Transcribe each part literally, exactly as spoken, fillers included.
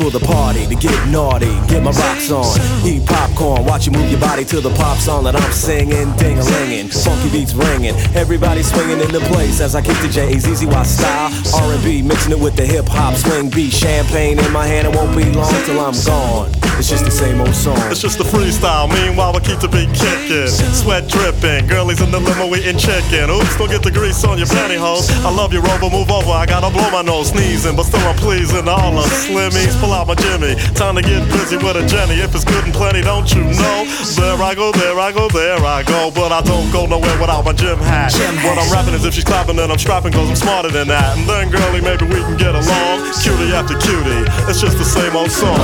for the party, to get naughty, get my rocks on, eat popcorn, watch you move your body to the pop song that I'm singing, ding-a-linging, funky beats ringing, everybody swinging in the place as I kick the J A Z Z Y style, R and B, mixing it with the hip-hop swing beat, champagne in my hand, it won't be long till I'm gone. It's just the same old song. It's just a freestyle, meanwhile we keep the beat kicking, sweat dripping, girlies in the limo eating chicken, oops, don't get the grease on your pantyhose, I love you Rover, move over, I gotta blow my nose, sneezing, but still I'm pleasing all of Slimmies, pull out my Jimmy, time to get busy with a Jenny, if it's good and plenty, don't you know, there I go, there I go, there I go, but I don't go nowhere without my gym hat, gym what hat. I'm rapping is if she's clapping then I'm strapping cause I'm smarter than that, and then girlie maybe we can get along, cutie after cutie, it's just the same old song.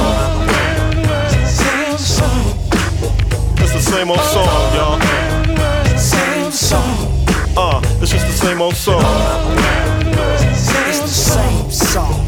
It's the same old song, y'all. Same song. Uh, it's just the same old song. It's the same song.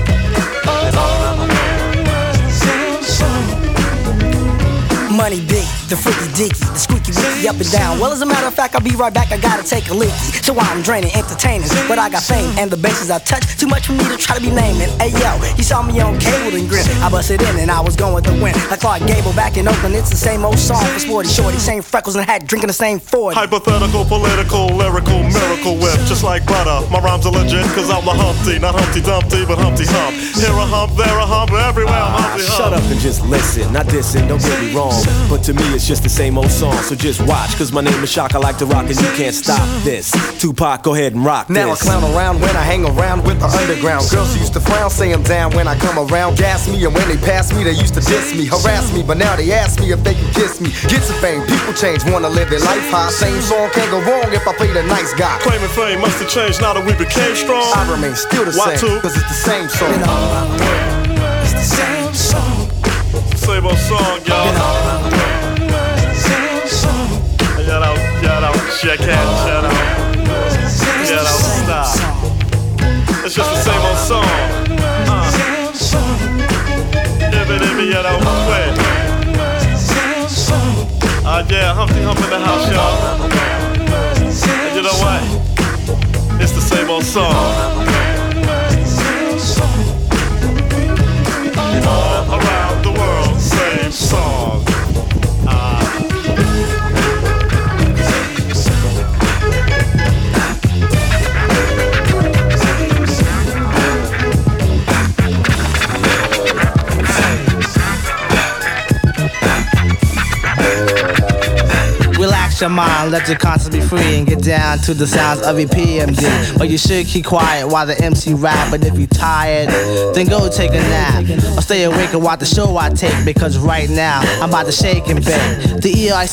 Money big, the freaky deaky, the squeaky wicky up and down. Well, as a matter of fact, I'll be right back. I gotta take a leaky. So I'm draining, entertaining, but I got fame and the bases I touch. Too much for me to try to be naming. Hey yo, you saw me on cable and grin. I busted in and I was going to win. Like Clark Gable back in Oakland, it's the same old song for Sporty Shorty, same freckles and hat, drinking the same Ford. Hypothetical, political, lyrical, miracle whip, just like butter. My rhymes are legit, cause I'm a Humpty, not Humpty Dumpty, but Humpty Hump. Here a hump, there a hump, everywhere I'm Humpty Hump. Shut up and just listen, not dissing, don't get me wrong, but to me it's just the same old song, so just watch, cause my name is Shock, I like to rock and you can't stop this. Tupac, go ahead and rock now this. Now I clown around when I hang around with the underground. Girls used to frown, say I'm down when I come around. Gas me, and when they pass me, they used to diss me, harass me, but now they ask me if they can kiss me. Get some fame, people change, wanna live their life high. Same song can't go wrong if I play the nice guy. Claiming fame must have changed now that we became strong. I remain still the Why same, too? cause it's the same song. Been all around the world, it's the same song. Same old song, y'all. Been all around the world, same song. Shout out, shout out, check out, shout out. It's Shout the out, same stop. song. It's just the same old song. Uh. Same song. If it, if it, yeah, that was quick. Same song. Uh, yeah, Humpty Hump in the house, y'all. And you know what? It's the same old song. All around the world, same song. Uh. Relax your mind, let your conscience be free and get down to the sounds of E P M D. But you should keep quiet while the M C rap. But if you're tired, then go take a nap or stay awake and watch the show I take, because right now I'm about to shake and bake. The E I